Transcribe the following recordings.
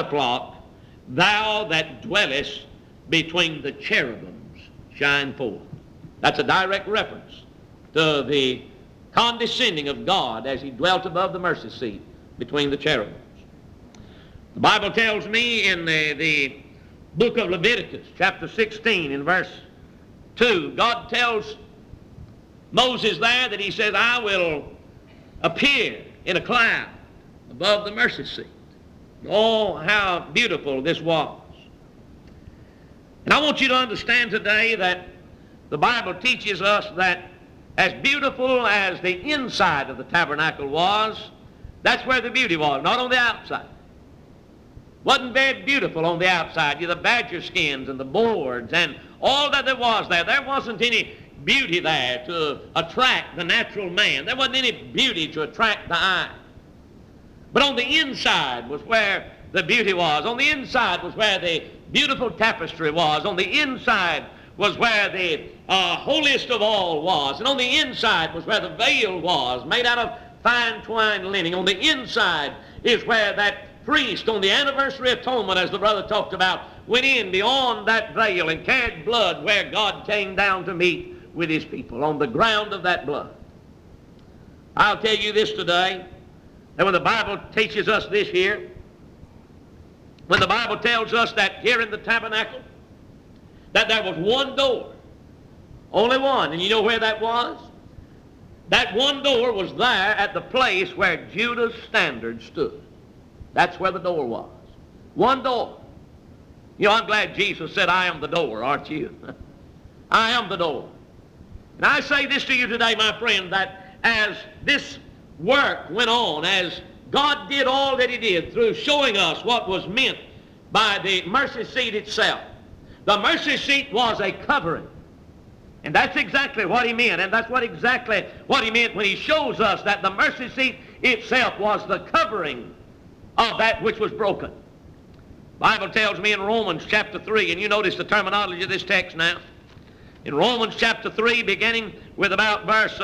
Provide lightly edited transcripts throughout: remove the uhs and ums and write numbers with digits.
flock, thou that dwellest between the cherubims, shine forth. That's a direct reference to the condescending of God as he dwelt above the mercy seat between the cherubims. The Bible tells me in the book of Leviticus, chapter 16, in verse 2, God tells Moses there that he says, I will appear in a cloud above the mercy seat. Oh, how beautiful this was. And I want you to understand today that the Bible teaches us that as beautiful as the inside of the tabernacle was, that's where the beauty was, not on the outside. Wasn't very beautiful on the outside. The badger skins and the boards and all that there was there. There wasn't any beauty there to attract the natural man. There wasn't any beauty to attract the eye. But on the inside was where the beauty was. On the inside was where the beautiful tapestry was. On the inside was where the holiest of all was. And on the inside was where the veil was, made out of fine twined linen. On the inside is where that priest on the anniversary atonement, as the brother talked about, went in beyond that veil and carried blood where God came down to meet with his people, on the ground of that blood. I'll tell you this today, that when the Bible teaches us this here, when the Bible tells us that here in the tabernacle, that there was one door, only one, and you know where that was? That one door was there at the place where Judah's standard stood. That's where the door was. One door. You know, I'm glad Jesus said, I am the door, aren't you? I am the door. And I say this to you today, my friend, that as this work went on, as God did all that he did through showing us what was meant by the mercy seat itself, the mercy seat was a covering. And that's exactly what he meant. And that's exactly what he meant when he shows us that the mercy seat itself was the covering of that which was broken. The Bible tells me in Romans chapter 3, and you notice the terminology of this text now. In Romans chapter 3, beginning with about verse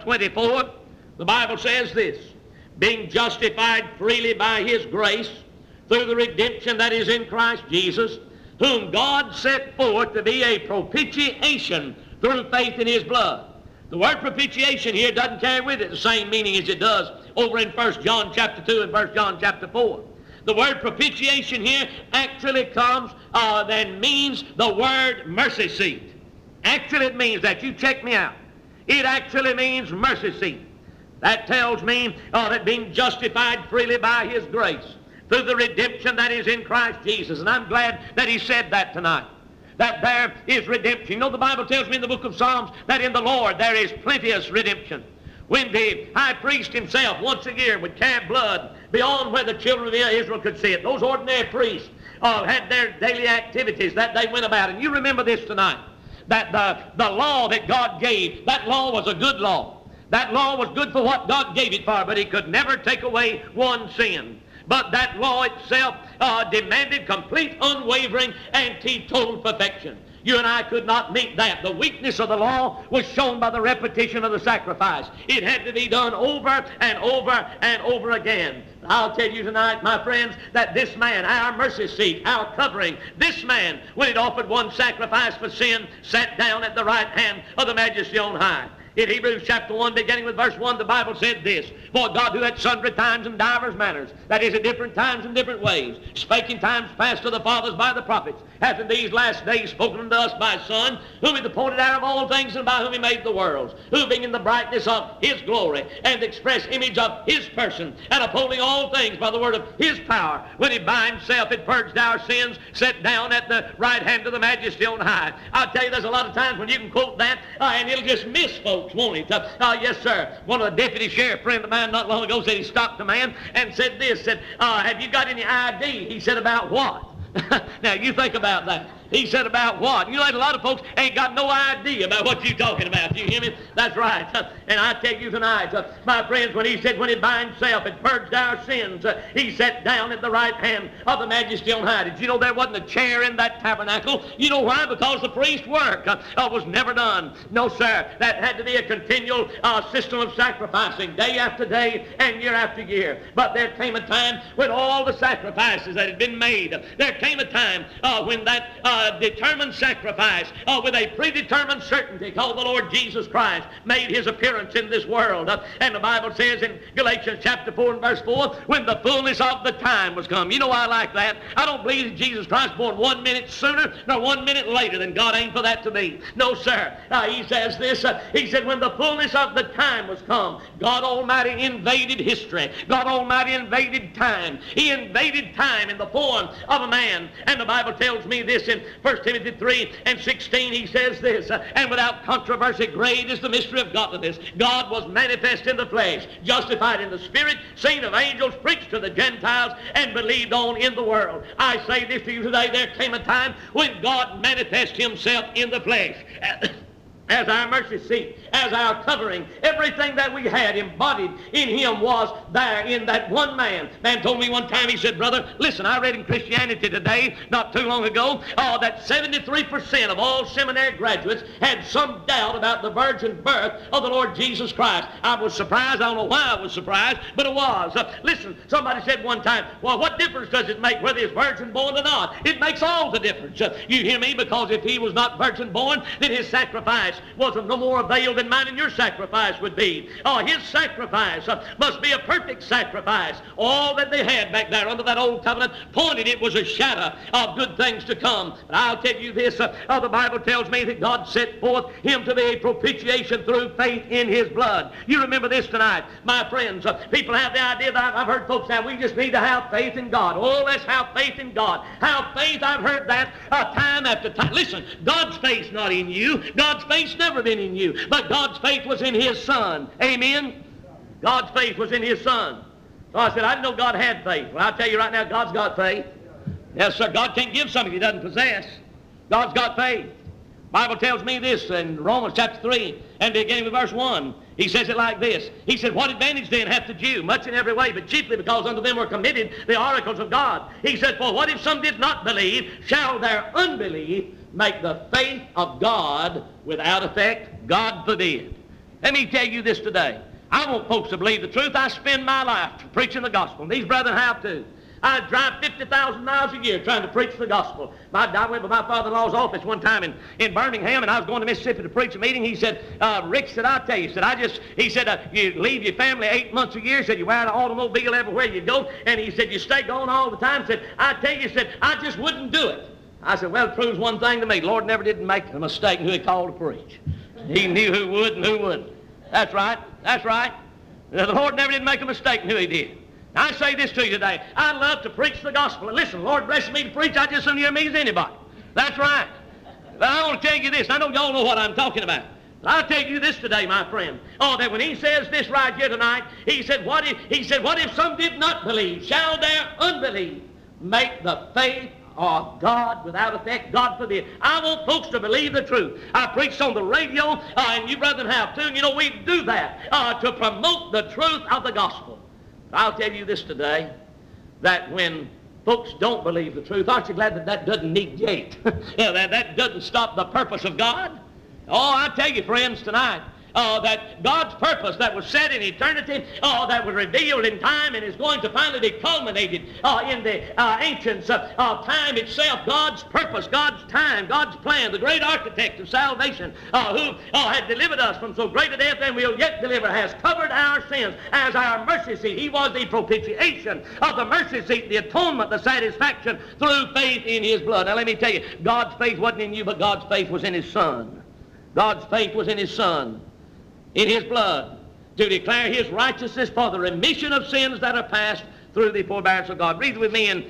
24, the Bible says this, being justified freely by his grace through the redemption that is in Christ Jesus, whom God set forth to be a propitiation through faith in his blood. The word propitiation here doesn't carry with it the same meaning as it does over in 1 John chapter 2 and 1 John chapter 4. The word propitiation here actually comes and means the word mercy seat. Actually it means that. You check me out. It actually means mercy seat. That tells me that being justified freely by his grace through the redemption that is in Christ Jesus. And I'm glad that he said that tonight, that there is redemption. You know, the Bible tells me in the book of Psalms that in the Lord there is plenteous redemption. When the high priest himself once a year would carry blood beyond where the children of Israel could see it, those ordinary priests had their daily activities that they went about. And you remember this tonight, that the law that God gave, that law was a good law. That law was good for what God gave it for, but he could never take away one sin. But that law itself demanded complete, unwavering, and teetotal perfection. You and I could not meet that. The weakness of the law was shown by the repetition of the sacrifice. It had to be done over and over and over again. I'll tell you tonight, my friends, that this man, our mercy seat, our covering, this man, when it offered one sacrifice for sin, sat down at the right hand of the Majesty on high. In Hebrews chapter 1, beginning with verse 1, the Bible said this, for God who at sundry times and divers manners, that is at different times and different ways, spake in times past to the fathers by the prophets, hath in these last days spoken unto us by His Son, whom hath appointed heir of all things, and by whom He made the worlds, who being in the brightness of His glory, and the express image of His person, and upholding all things by the word of His power, when He by Himself had purged our sins, sat down at the right hand of the Majesty on high. I'll tell you, there's a lot of times when you can quote that, and it'll just miss folks, won't it? Yes, sir. One of the deputy sheriff friend of mine not long ago said he stopped a man and said this, said, have you got any ID? He said, about what? Now, you think about that. He said, about what? You know, a lot of folks ain't got no idea about what you're talking about. You hear me? That's right. And I tell you tonight, my friends, when he said when he by himself had purged our sins, he sat down at the right hand of the Majesty on high. Did you know there wasn't a chair in that tabernacle? You know why? Because the priest's work was never done. No, sir. That had to be a continual system of sacrificing day after day and year after year. But there came a time when all the sacrifices that had been made, there came a time when that determined sacrifice with a predetermined certainty called the Lord Jesus Christ made his appearance in this world. And the Bible says in Galatians chapter 4 and verse 4, when the fullness of the time was come. You know I like that. I don't believe that Jesus Christ born 1 minute sooner nor 1 minute later than God aimed for that to be. No, sir. He says this. He said when the fullness of the time was come, God Almighty invaded history. God Almighty invaded time. He invaded time in the form of a man. And the Bible tells me this in 1 Timothy 3 and 16. He says this, and without controversy, great is the mystery of godliness. God was manifest in the flesh, justified in the spirit, seen of angels, preached to the Gentiles, and believed on in the world. I say this to you today, there came a time when God manifested himself in the flesh. As our mercy seat, as our covering, everything that we had embodied in him was there in that one man. Man told me one time, he said, brother, listen, I read in Christianity Today, not too long ago, that 73% of all seminary graduates had some doubt about the virgin birth of the Lord Jesus Christ. I was surprised. I don't know why I was surprised, but it was. Listen, somebody said one time, well, what difference does it make whether he's virgin born or not? It makes all the difference. You hear me? Because if he was not virgin born, then his sacrifice was of no more avail than mine and your sacrifice would be. His sacrifice must be a perfect sacrifice. All that they had back there under that old covenant pointed it was a shadow of good things to come. But I'll tell you this, the Bible tells me that God set forth him to be a propitiation through faith in his blood. You remember this tonight, my friends. People have the idea that I've heard folks say, we just need to have faith in God. Oh, let's have faith in God. Have faith, I've heard that time after time. Listen, God's faith's not in you. God's faith's never been in you, but God's faith was in his Son. Amen? God's faith was in his Son. So I said, I didn't know God had faith. Well, I'll tell you right now, God's got faith. Yes, sir, God can't give something he doesn't possess. God's got faith. The Bible tells me this in Romans chapter 3 and beginning with verse 1. He says it like this. He said, what advantage then hath the Jew? Much in every way, but chiefly because unto them were committed the oracles of God. He said, for what if some did not believe? Shall their unbelief make the faith of God without effect? God forbid. Let me tell you this today. I want folks to believe the truth. I spend my life preaching the gospel. And these brethren have too. I drive 50,000 miles a year trying to preach the gospel. I went to my father-in-law's office one time in Birmingham, and I was going to Mississippi to preach a meeting. He said, Rick, said, I'll tell you, he said, you leave your family 8 months a year, said, you wear an automobile everywhere you go, and he said, you stay going all the time. Said, I tell you, said, I just wouldn't do it. I said, well, it proves one thing to me. The Lord never did make a mistake in who he called to preach. He knew who would and who wouldn't. That's right. That's right. The Lord never did make a mistake in who he did. Now, I say this to you today. I love to preach the gospel. And listen, the Lord bless me to preach. I just as soon hear me as anybody. That's right. But I want to tell you this. I know y'all know what I'm talking about. But I'll tell you this today, my friend. That when he says this right here tonight, he said, what if some did not believe? Shall their unbelief make the faith of God without effect? God forbid. I want folks to believe the truth. I preached on the radio, and you brethren have too. And you know, we do that to promote the truth of the gospel. I'll tell you this today, that when folks don't believe the truth, aren't you glad that that doesn't negate? that doesn't stop the purpose of God? I tell you, friends, tonight, that God's purpose that was set in eternity, that was revealed in time and is going to finally be culminated in the ancients of time itself. God's purpose, God's time, God's plan, the great architect of salvation who had delivered us from so great a death and will yet deliver, has covered our sins as our mercy seat. He was the propitiation of the mercy seat, the atonement, the satisfaction through faith in his blood. Now let me tell you, God's faith wasn't in you, but God's faith was in his Son. God's faith was in his Son, in his blood, to declare his righteousness for the remission of sins that are past through the forbearance of God. Read with me in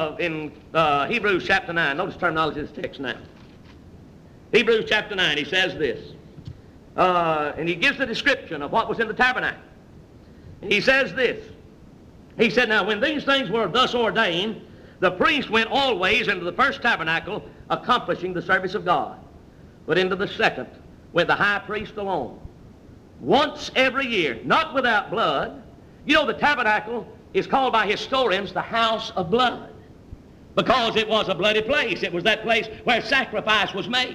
Hebrews chapter 9. Notice terminology of this text now. Hebrews chapter 9, he says this. And he gives the description of what was in the tabernacle. And he says this. He said, now when these things were thus ordained, The priest went always into the first tabernacle, accomplishing the service of God. But into the second went the high priest alone, once every year, not without blood. You know, the tabernacle is called by historians the house of blood, because it was a bloody place. It was that place where sacrifice was made.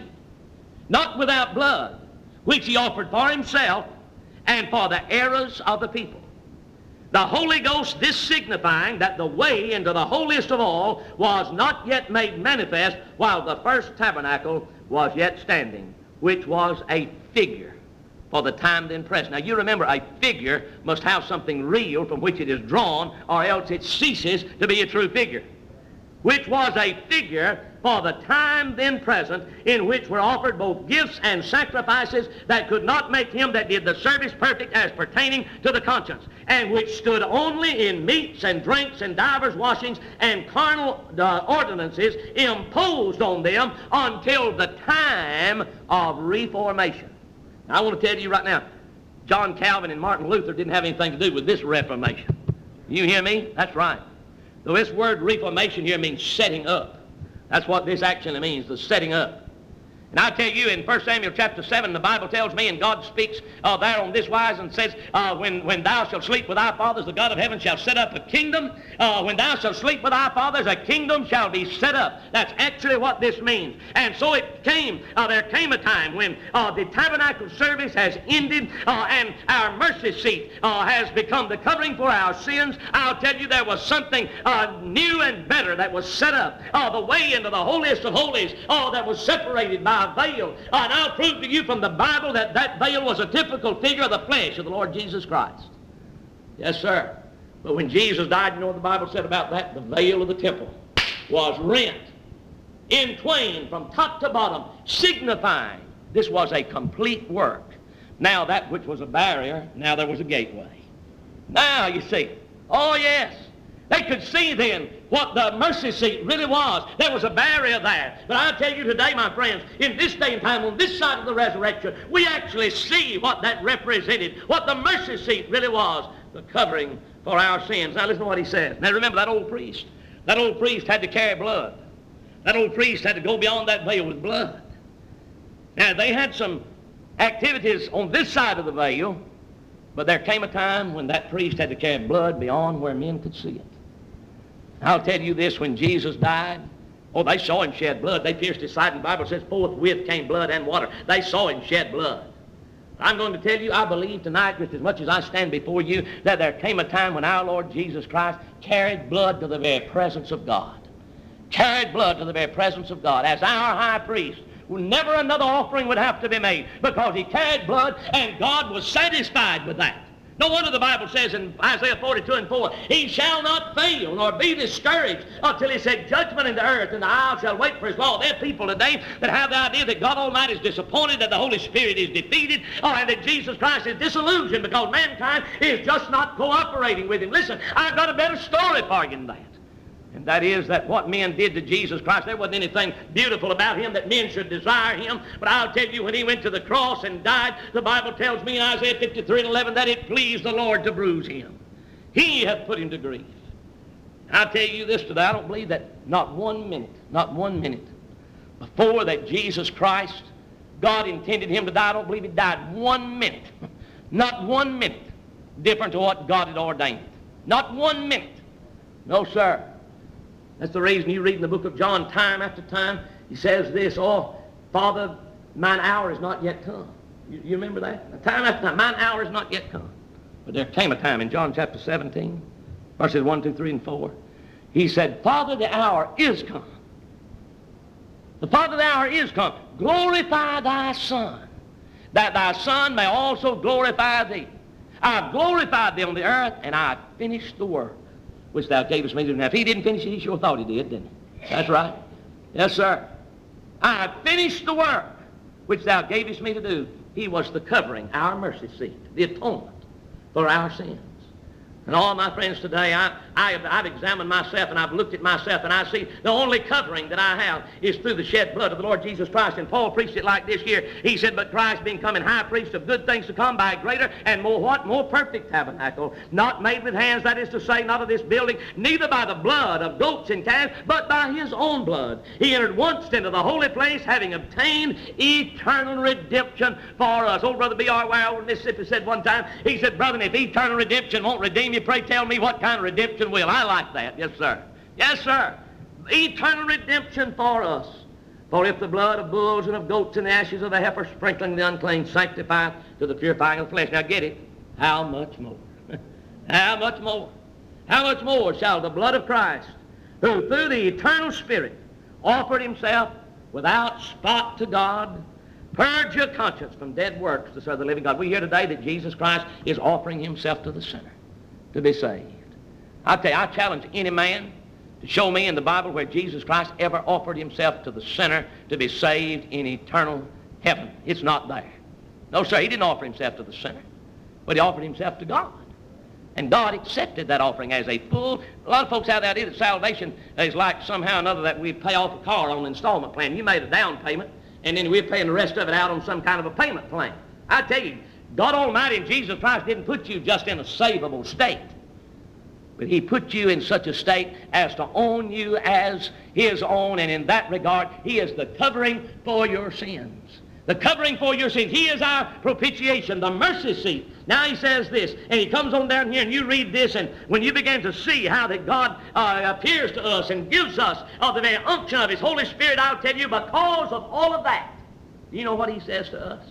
Not without blood, which he offered for himself and for the errors of the people. The Holy Ghost, this signifying that the way into the holiest of all was not yet made manifest while the first tabernacle was yet standing, which was a figure for the time then present. Now you remember, a figure must have something real from which it is drawn, or else it ceases to be a true figure. Which was a figure for the time then present, in which were offered both gifts and sacrifices that could not make him that did the service perfect as pertaining to the conscience, and which stood only in meats and drinks and divers washings and carnal ordinances imposed on them until the time of Reformation. Now, I want to tell you right now, John Calvin and Martin Luther didn't have anything to do with this Reformation. You hear me? That's right. So this word Reformation here means setting up. That's what this actually means, the setting up. And I tell you, in 1 Samuel chapter 7, the Bible tells me, and God speaks there on this wise and says, when thou shalt sleep with thy fathers, the God of heaven shall set up a kingdom. When thou shalt sleep with thy fathers, a kingdom shall be set up. That's actually what this means. And so it came, there came a time when the tabernacle service has ended and our mercy seat has become the covering for our sins. I'll tell you, there was something new and better that was set up. The way into the holiest of holies that was separated by a veil. And I'll prove to you from the Bible that that veil was a typical figure of the flesh of the Lord Jesus Christ. Yes, sir. But when Jesus died, you know what the Bible said about that? The veil of the temple was rent in twain from top to bottom, signifying this was a complete work. Now that which was a barrier, now there was a gateway. Now you see, oh yes, they could see then what the mercy seat really was. There was a barrier there. But I tell you today, my friends, in this day and time, on this side of the resurrection, we actually see what that represented, what the mercy seat really was, the covering for our sins. Now listen to what he says. Now remember that old priest. That old priest had to carry blood. That old priest had to go beyond that veil with blood. Now they had some activities on this side of the veil, but there came a time when that priest had to carry blood beyond where men could see it. I'll tell you this, when Jesus died, oh, they saw him shed blood. They pierced his side, and the Bible says, forthwith came blood and water. They saw him shed blood. I'm going to tell you, I believe tonight, just as much as I stand before you, that there came a time when our Lord Jesus Christ carried blood to the very presence of God. Carried blood to the very presence of God as our high priest. Never another offering would have to be made, because he carried blood, and God was satisfied with that. No wonder the Bible says in Isaiah 42:4, he shall not fail nor be discouraged until he set judgment in the earth, and the isle shall wait for his law. There are people today that have the idea that God Almighty is disappointed, that the Holy Spirit is defeated, and that Jesus Christ is disillusioned because mankind is just not cooperating with him. Listen, I've got a better story for you than that. And that is that what men did to Jesus Christ, there wasn't anything beautiful about him that men should desire him. But I'll tell you, when he went to the cross and died, the Bible tells me in Isaiah 53:11 that it pleased the Lord to bruise him. He hath put him to grief. I'll tell you this today, I don't believe that not one minute before that Jesus Christ, God intended him to die, I don't believe he died 1 minute. Not 1 minute different to what God had ordained. Not 1 minute. No, sir. That's the reason you read in the book of John time after time, he says this, oh, Father, mine hour is not yet come. You remember that? Time after time, mine hour is not yet come. But there came a time in John chapter 17, verses 1, 2, 3, and 4. He said, Father, the hour is come. The Father, the hour is come. Glorify thy Son, that thy Son may also glorify thee. I have glorified thee on the earth, and I have finished the work which thou gavest me to do. Now, if he didn't finish it, he sure thought he did, didn't he? That's right. Yes, sir. I have finished the work which thou gavest me to do. He was the covering, our mercy seat, the atonement for our sins. And all my friends today, I've examined myself and I've looked at myself, and I see the only covering that I have is through the shed blood of the Lord Jesus Christ. And Paul preached it like this here. He said, but Christ being coming high priest of good things to come by a greater and more what? More perfect tabernacle, not made with hands, that is to say, not of this building, neither by the blood of goats and calves, but by his own blood. He entered once into the holy place, having obtained eternal redemption for us. Old Brother B.R. Ware over in Mississippi said one time, he said, brother, if eternal redemption won't redeem you, pray tell me what kind of redemption will. I like that. Yes, sir. Yes, sir. Eternal redemption for us. For if the blood of bulls and of goats and the ashes of the heifer sprinkling the unclean sanctify to the purifying of the flesh. Now get it. How much more? How much more? How much more shall the blood of Christ, who through the eternal Spirit offered himself without spot to God, purge your conscience from dead works to serve the living God. We hear today that Jesus Christ is offering himself to the sinner to be saved. I tell you, I challenge any man to show me in the Bible where Jesus Christ ever offered himself to the sinner to be saved in eternal heaven. It's not there. No, sir, he didn't offer himself to the sinner, but he offered himself to God. And God accepted that offering as a full. A lot of folks have the idea that salvation is like somehow or another that we pay off a car on an installment plan. You made a down payment, and then we're paying the rest of it out on some kind of a payment plan. I tell you, God Almighty and Jesus Christ didn't put you just in a savable state, but he put you in such a state as to own you as his own, and in that regard, he is the covering for your sins. The covering for your sins. He is our propitiation, the mercy seat. Now he says this, and he comes on down here, and you read this, and when you begin to see how that God appears to us and gives us the very unction of his Holy Spirit, I'll tell you, because of all of that, do you know what he says to us?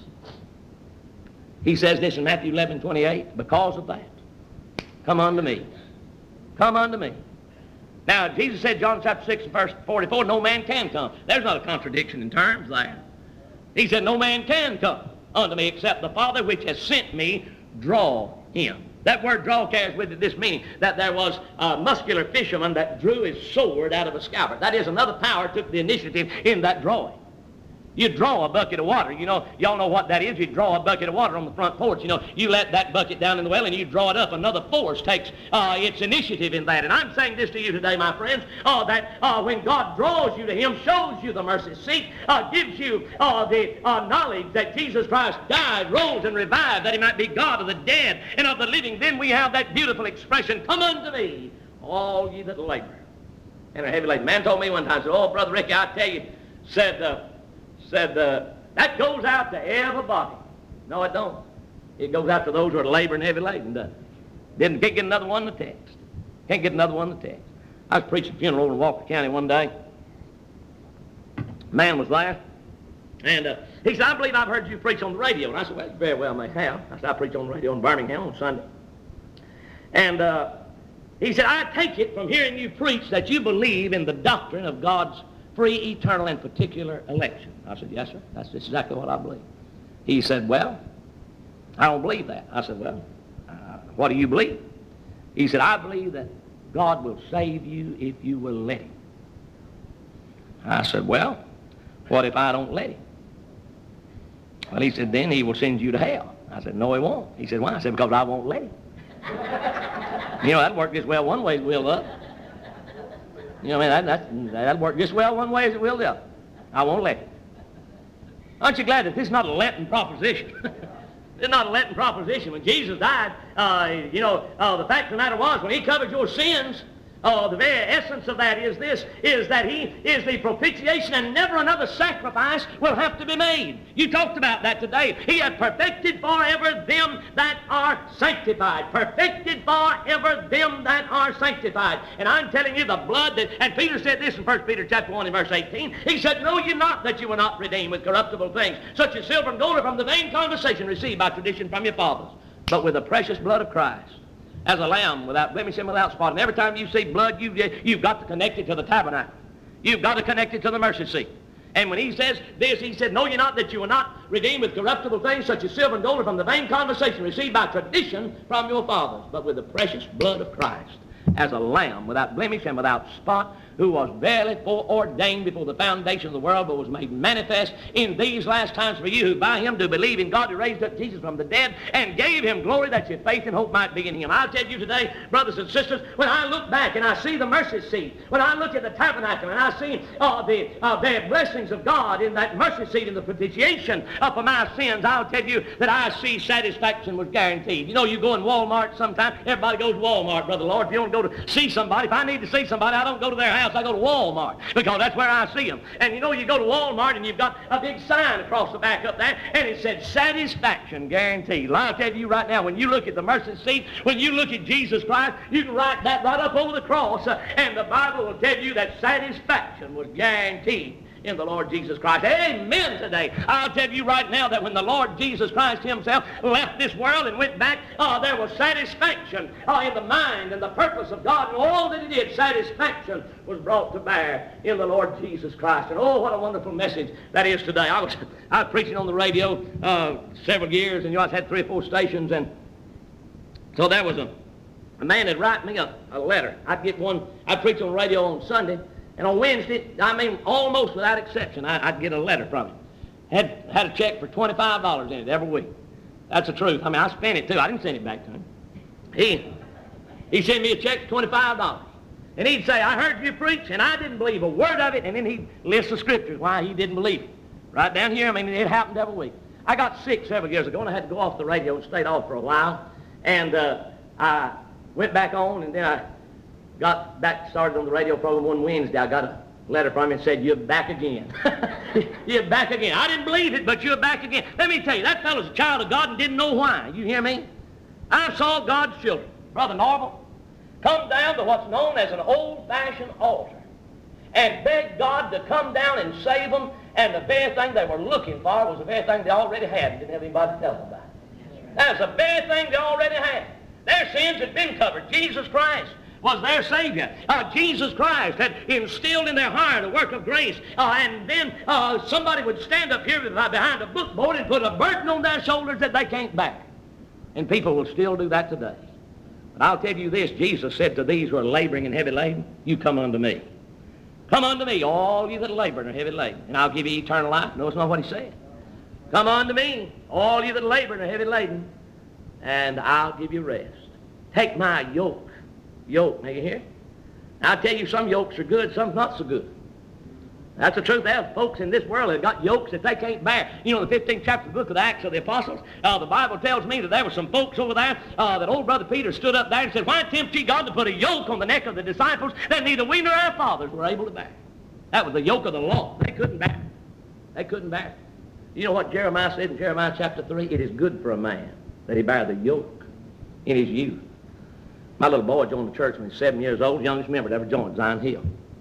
He says this in Matthew 11:28, because of that, come unto me. Come unto me. Now, Jesus said, John chapter 6, verse 44, no man can come. There's not a contradiction in terms there. He said, no man can come unto me except the Father which has sent me draw him. That word draw carries with it this meaning, that there was a muscular fisherman that drew his sword out of a scabbard. That is, another power took the initiative in that drawing. You draw a bucket of water. You know, y'all know what that is. You draw a bucket of water on the front porch. You know, you let that bucket down in the well and you draw it up. Another force takes its initiative in that. And I'm saying this to you today, my friends, that when God draws you to him, shows you the mercy seat, gives you the knowledge that Jesus Christ died, rose, and revived, that he might be God of the dead and of the living, then we have that beautiful expression, come unto me, all ye that labor and are heavy laden. Man told me one time, said, oh, Brother Ricky, I tell you, said that goes out to everybody. No, it don't. It goes out to those who are laboring heavy laden, doesn't it? Can't get another one in the text. Can't get another one in the text. I was preaching a funeral over in Walker County one day. A man was there, and he said, I believe I've heard you preach on the radio. And I said, well, you very well may have. I said, I preach on the radio in Birmingham on Sunday. And he said, I take it from hearing you preach that you believe in the doctrine of God's free, eternal, and particular election. I said, yes, sir. That's exactly what I believe. He said, well, I don't believe that. I said, well, what do you believe? He said, I believe that God will save you if you will let him. I said, well, what if I don't let him? Well, he said, then he will send you to hell. I said, no, he won't. He said, why? I said, because I won't let him. You know, that worked just well one way as it will the other. You know, I mean, that'll work just well one way as it will the other. I won't let it. Aren't you glad that this is not a Lenten proposition? It's not a Lenten proposition. When Jesus died, the fact of the matter was, when he covered your sins, the very essence of that is this, is that he is the propitiation and never another sacrifice will have to be made. You talked about that today. He hath perfected forever them that are sanctified. Perfected forever them that are sanctified. And I'm telling you, the blood that, and Peter said this in 1 Peter chapter 1 and verse 18. He said, know ye not that you were not redeemed with corruptible things, such as silver and gold, or from the vain conversation received by tradition from your fathers, but with the precious blood of Christ, as a lamb without blemish and without spot. And every time you see blood, you've got to connect it to the tabernacle. You've got to connect it to the mercy seat. And when he says this, he said, know ye not that you are not redeemed with corruptible things, such as silver and gold, or from the vain conversation received by tradition from your fathers, but with the precious blood of Christ, as a lamb without blemish and without spot, who was verily foreordained before the foundation of the world, but was made manifest in these last times for you, who by him do believe in God, who raised up Jesus from the dead and gave him glory, that your faith and hope might be in him. I'll tell you today, brothers and sisters, when I look back and I see the mercy seat, when I look at the tabernacle and I see the blessings of God in that mercy seat and the propitiation for my sins, I'll tell you that I see satisfaction was guaranteed. You know, you go in Walmart sometime, everybody goes to Walmart, Brother Lord. If you don't go to see somebody, if I need to see somebody, I don't go to their house, I go to Walmart, because that's where I see them. And you know, you go to Walmart and you've got a big sign across the back up there, and it said satisfaction guaranteed. Well, I'll tell you right now, when you look at the mercy seat, when you look at Jesus Christ, you can write that right up over the cross, and the Bible will tell you that satisfaction was guaranteed in the Lord Jesus Christ. Amen today. I'll tell you right now that when the Lord Jesus Christ himself left this world and went back, there was satisfaction in the mind and the purpose of God, and all that he did, satisfaction was brought to bear in the Lord Jesus Christ. And oh, what a wonderful message that is today. I was preaching on the radio several years, and I've had 3 or 4 stations, and so there was a man that write me a letter. I'd get one. I'd preach on the radio on Sunday, and on Wednesday, I mean, almost without exception, I'd get a letter from him. Had a check for $25 in it every week. That's the truth. I mean, I spent it too. I didn't send it back to him. He sent me a check for $25. And he'd say, I heard you preach, and I didn't believe a word of it. And then he'd list the scriptures why he didn't believe it. Right down here, I mean, it happened every week. I got sick several years ago, and I had to go off the radio and stayed off for a while. And I went back on, and then I got back started on the radio program one Wednesday. I got a letter from him and said, you're back again. You're back again. I didn't believe it, but you're back again. Let me tell you, that fellow's a child of God and didn't know why. You hear me? I saw God's children, Brother Norval, come down to what's known as an old-fashioned altar and beg God to come down and save them, and the very thing they were looking for was the very thing they already had and didn't have anybody to tell them about. That's the very thing they already had. Their sins had been covered. Jesus Christ was their Savior. Jesus Christ had instilled in their heart a work of grace. And then somebody would stand up here behind a bookboard and put a burden on their shoulders that they can't bear. And people will still do that today. But I'll tell you this, Jesus said to these who are laboring and heavy laden, you come unto me. Come unto me, all you that labor and are heavy laden, and I'll give you eternal life. No, it's not what he said. Come unto me, all you that labor and are heavy laden, and I'll give you rest. Take my yoke. Yoke, now you hear? Now, I tell you, some yokes are good, some not so good. That's the truth. There's folks in this world that have got yokes that they can't bear. You know, the 15th chapter of the book of the Acts of the Apostles, the Bible tells me that there were some folks over there that old Brother Peter stood up there and said, why tempt ye God to put a yoke on the neck of the disciples that neither we nor our fathers were able to bear? That was the yoke of the law. They couldn't bear it. They couldn't bear it. You know what Jeremiah said in Jeremiah chapter 3? It is good for a man that he bear the yoke in his youth. My little boy joined the church when he was 7 years old, youngest member that ever joined, Zion Hill.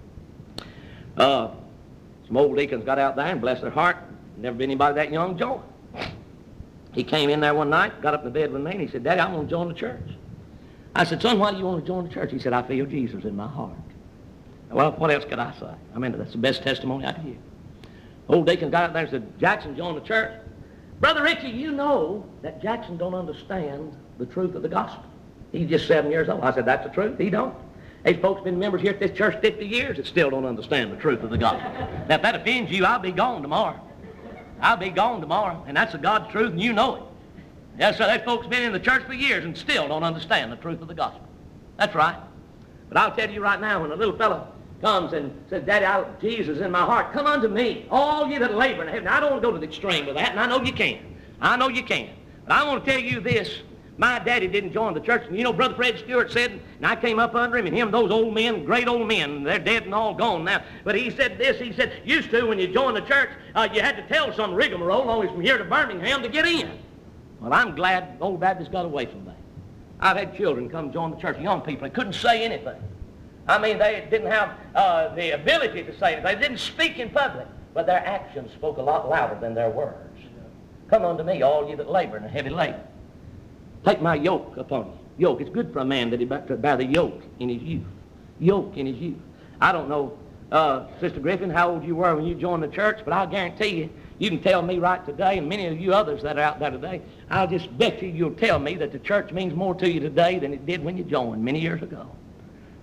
Some old deacons got out there and bless their heart. Never been anybody that young join. He came in there one night, got up in the bed with me, and he said, Daddy, I want to join the church. I said, son, why do you want to join the church? He said, I feel Jesus in my heart. Well, what else could I say? I mean, that's the best testimony I could hear. Old deacon got up there and said, Jackson joined the church. Brother Richie, you know that Jackson don't understand the truth of the gospel. He's just 7 years old. I said, that's the truth. He don't. These folks been members here at this church 50 years that still don't understand the truth of the gospel. Now, if that offends you, I'll be gone tomorrow. I'll be gone tomorrow, and that's the God's truth, and you know it. Yes, sir, these folks been in the church for years and still don't understand the truth of the gospel. That's right. But I'll tell you right now, when a little fellow comes and says, Daddy, Jesus in my heart, come unto me, all you that labor in heaven. Now, I don't want to go to the extreme with that, and I know you can. I know you can. But I want to tell you this. My daddy didn't join the church. And you know, Brother Fred Stewart said, and I came up under him, and him, those old men, great old men, they're dead and all gone now. But he said this, he said, used to, when you joined the church, you had to tell some rigmarole, only from here to Birmingham to get in. Well, I'm glad old Baptist got away from that. I've had children come join the church, young people, that couldn't say anything. I mean, they didn't have the ability to say anything. They didn't speak in public, but their actions spoke a lot louder than their words. Come unto me, all you that labor and are heavy laden. Take my yoke upon you. Yoke. It's good for a man that he bear the yoke in his youth. Yoke in his youth. I don't know, Sister Griffin, how old you were when you joined the church, but I'll guarantee you, you can tell me right today, and many of you others that are out there today, I'll just bet you'll tell me that the church means more to you today than it did when you joined many years ago.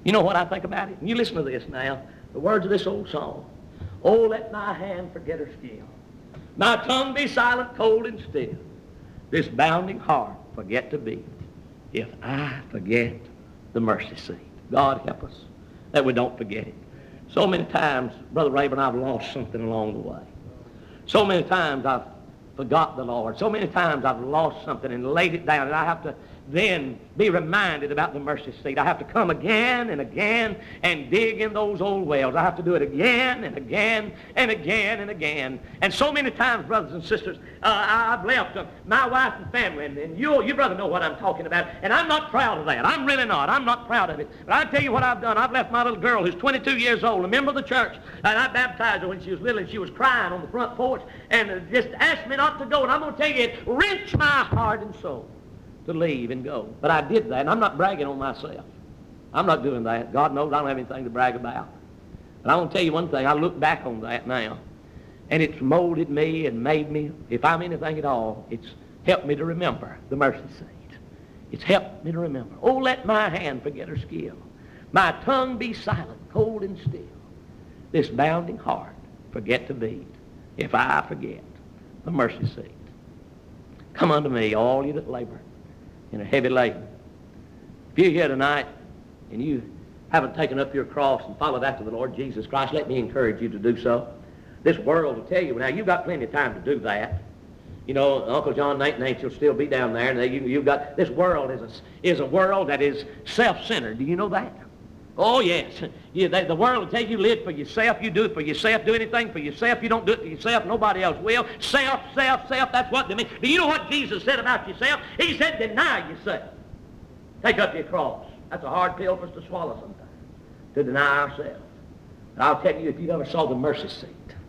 You know what I think about it? And you listen to this now. The words of this old song. Oh, let my hand forget her skill. My tongue be silent, cold, and still. This bounding heart forget to beat. If I forget the mercy seat. God help us that we don't forget it. So many times, Brother Rayburn, I've lost something along the way. So many times I've forgot the Lord. So many times I've lost something and laid it down, and I have to then be reminded about the mercy seat. I have to come again and again and dig in those old wells. I have to do it again and again and again and again. And so many times, brothers and sisters, I've left my wife and family, and you brother know what I'm talking about, and I'm not proud of that. I'm really not. I'm not proud of it. But I tell you what I've done. I've left my little girl who's 22 years old, a member of the church, and I baptized her when she was little, and she was crying on the front porch and just asked me not to go. And I'm going to tell you, it wrenched my heart and soul to leave and go. But I did that, and I'm not bragging on myself. I'm not doing that. God knows I don't have anything to brag about. But I want to tell you one thing. I look back on that now, and it's molded me and made me, if I'm anything at all, it's helped me to remember the mercy seat. It's helped me to remember. Oh, let my hand forget her skill. My tongue be silent, cold and still. This bounding heart forget to beat. If I forget the mercy seat. Come unto me, all you that labor and are heavy laden. If you're here tonight and you haven't taken up your cross and followed after the Lord Jesus Christ, let me encourage you to do so. This world will tell you, now you've got plenty of time to do that. You know, Uncle John Nate will still be down there, and you've got, this world is a world that is self-centered. Do you know that? Oh, yes. The world will tell you, live for yourself. You do it for yourself. Do anything for yourself. You don't do it for yourself. Nobody else will. Self. That's what they mean. Do you know what Jesus said about yourself? He said, deny yourself. Take up your cross. That's a hard pill for us to swallow sometimes, to deny ourselves. But I'll tell you, if you've ever saw the mercy seat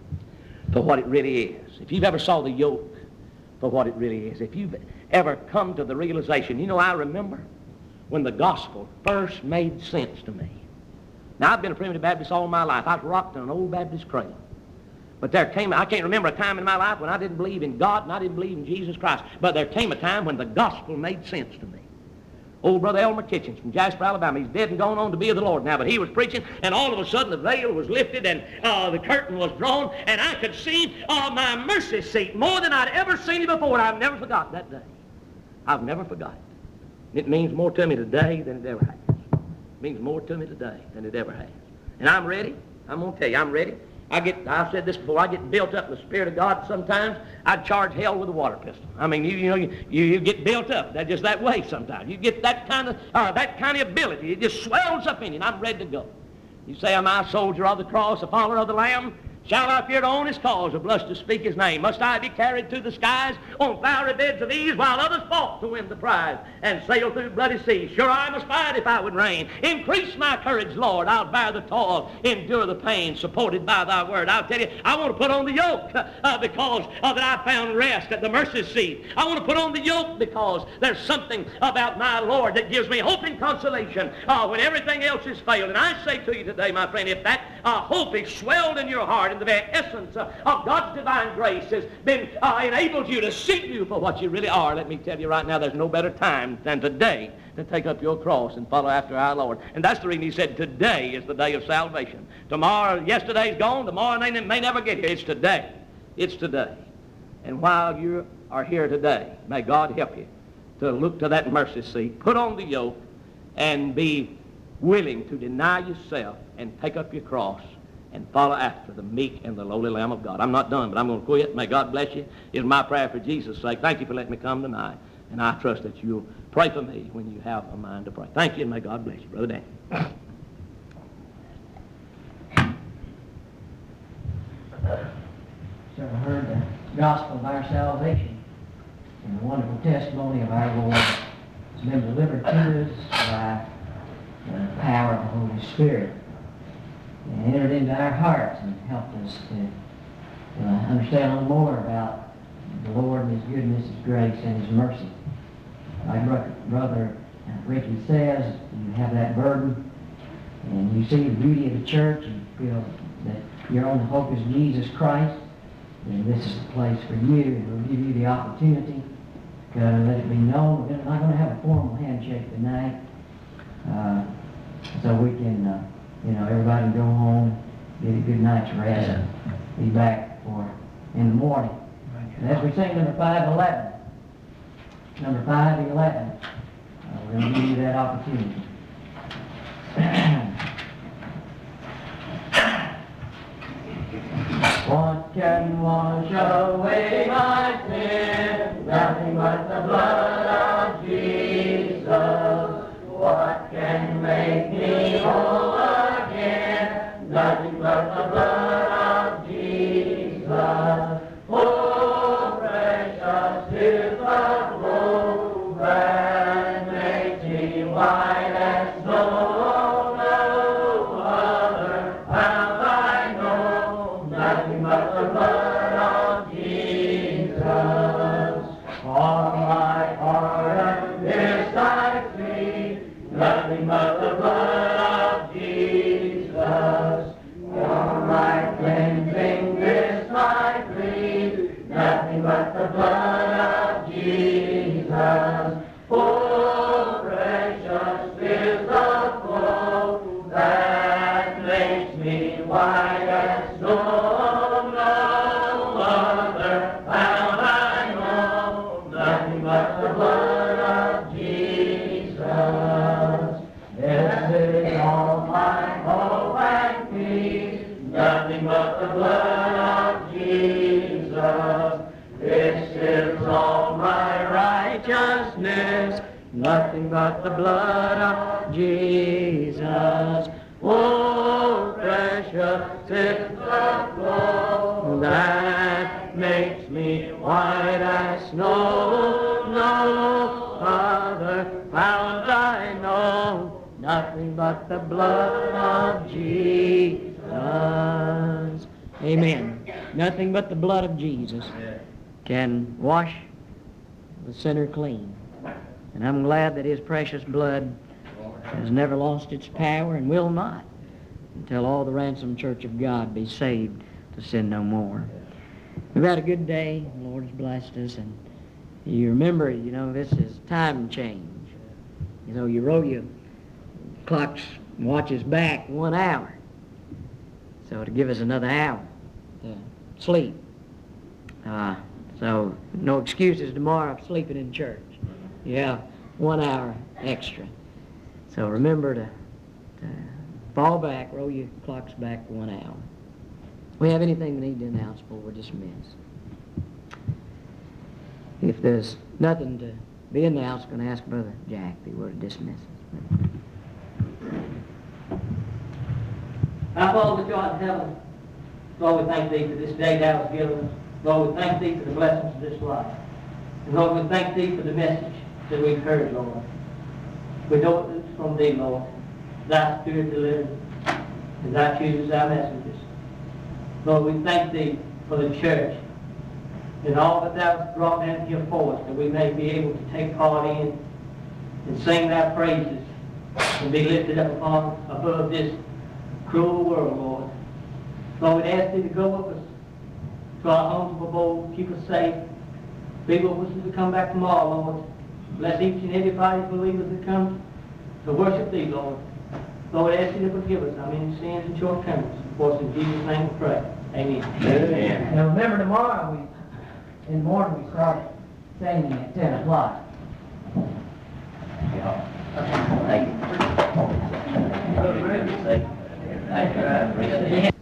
for what it really is, if you've ever saw the yoke for what it really is, if you've ever come to the realization, you know, I remember when the gospel first made sense to me. Now, I've been a primitive Baptist all my life. I was rocked in an old Baptist cradle. But I can't remember a time in my life when I didn't believe in God and I didn't believe in Jesus Christ. But there came a time when the gospel made sense to me. Old Brother Elmer Kitchens from Jasper, Alabama. He's dead and gone on to be with the Lord now, but he was preaching, and all of a sudden the veil was lifted and the curtain was drawn, and I could see my mercy seat more than I'd ever seen it before, and I've never forgot that day. I've never forgotten. It means more to me today than it ever has. It means more to me today than it ever has. And I'm ready. I'm going to tell you, I'm ready. I've said this before, I get built up in the Spirit of God sometimes. I'd charge hell with a water pistol. I mean, you get built up just that way sometimes. You get that kind of ability. It just swells up in you, and I'm ready to go. You say, am I a soldier of the cross, a follower of the Lamb? Shall I fear to own his cause, or blush to speak his name? Must I be carried to the skies on flowery beds of ease, while others fought to win the prize and sail through bloody seas? Sure, I must fight if I would reign. Increase my courage, Lord. I'll bear the toil, endure the pain, supported by thy word. I'll tell you, I want to put on the yoke because that I found rest at the mercy seat. I want to put on the yoke because there's something about my Lord that gives me hope and consolation when everything else has failed. And I say to you today, my friend, if that hope is swelled in your heart, and the very essence of God's divine grace has been enabled you to see you for what you really are, let me tell you right now, there's no better time than today to take up your cross and follow after our Lord. And that's the reason he said today is the day of salvation. Tomorrow, yesterday's gone, tomorrow they may never get here. It's today. It's today. And while you are here today, may God help you to look to that mercy seat, put on the yoke, and be willing to deny yourself and take up your cross and follow after the meek and the lowly Lamb of God. I'm not done, but I'm going to quit. May God bless you. It's my prayer for Jesus' sake. Thank you for letting me come tonight. And I trust that you'll pray for me when you have a mind to pray. Thank you, and may God bless you. Brother Dan. So I heard the gospel of our salvation and the wonderful testimony of our Lord has been delivered to us by the power of the Holy Spirit, and entered into our hearts and helped us to understand a little more about the Lord and His goodness, His grace, and His mercy. Like Brother Ricky says, you have that burden, and you see the beauty of the church, and feel that your only hope is Jesus Christ, and this is the place for you, and we'll give you the opportunity to let it be known. We're not going to have a formal handshake tonight. so we can, everybody go home, get a good night's rest, and be back in the morning. And as we sing number 511, number 511, we're going to give you that opportunity. What can wash away my sin? Nothing but the blood of Jesus. What can make me whole again? Nothing but the blood of Jesus. Oh, precious is the flow that makes me white as snow. No other have I known. Nothing but the blood of Jesus. For my pardon is thy free. Nothing but the blood of Jesus. For my cleansing is my plea. Nothing but the blood of Jesus. Oh, precious is the flow that makes me white as snow. No other found I know. Nothing but the blood of Jesus. This is all my hope and peace. Nothing but the blood of Jesus. This is all my righteousness. Nothing but the blood of Jesus. Oh, precious is the flow that makes me white as snow. No other fount I know. Nothing but the blood of Jesus. Amen. Nothing but the blood of Jesus can wash the sinner clean. And I'm glad that his precious blood has never lost its power and will not until all the ransomed church of God be saved to sin no more. We've had a good day. The Lord has blessed us. And you remember, this is time change. You roll your clocks and watches back 1 hour. So to give us another hour to sleep. So no excuses tomorrow of sleeping in church. You have 1 hour extra. So remember to fall back, roll your clocks back 1 hour. We have anything we need to announce before we're dismissed? If there's nothing to be announced, I'm going to ask Brother Jack if he were to dismiss us. Our Father which art in heaven, Lord, we thank Thee for this day Thou hast given us. Lord, we thank Thee for the blessings of this life. And Lord, we thank Thee for the message that we've heard, Lord. We know it's from Thee, Lord. Thy Spirit delivers, and Thou chooses Thy messengers. Lord, we thank Thee for the church and all that Thou hast brought down here for us, that we may be able to take part in and sing Thy praises and be lifted up above this cruel world, Lord. Lord, we ask Thee to go with us to our homes of abode, keep us safe. Be with us as we come back tomorrow, Lord. Bless each and every body of believers that comes to worship Thee, Lord. Lord, we ask Thee to forgive us our many sins and shortcomings. For us in Jesus' name we pray. Amen. Amen. Now remember, tomorrow, in the morning, we start singing at 10 o'clock. Thank you.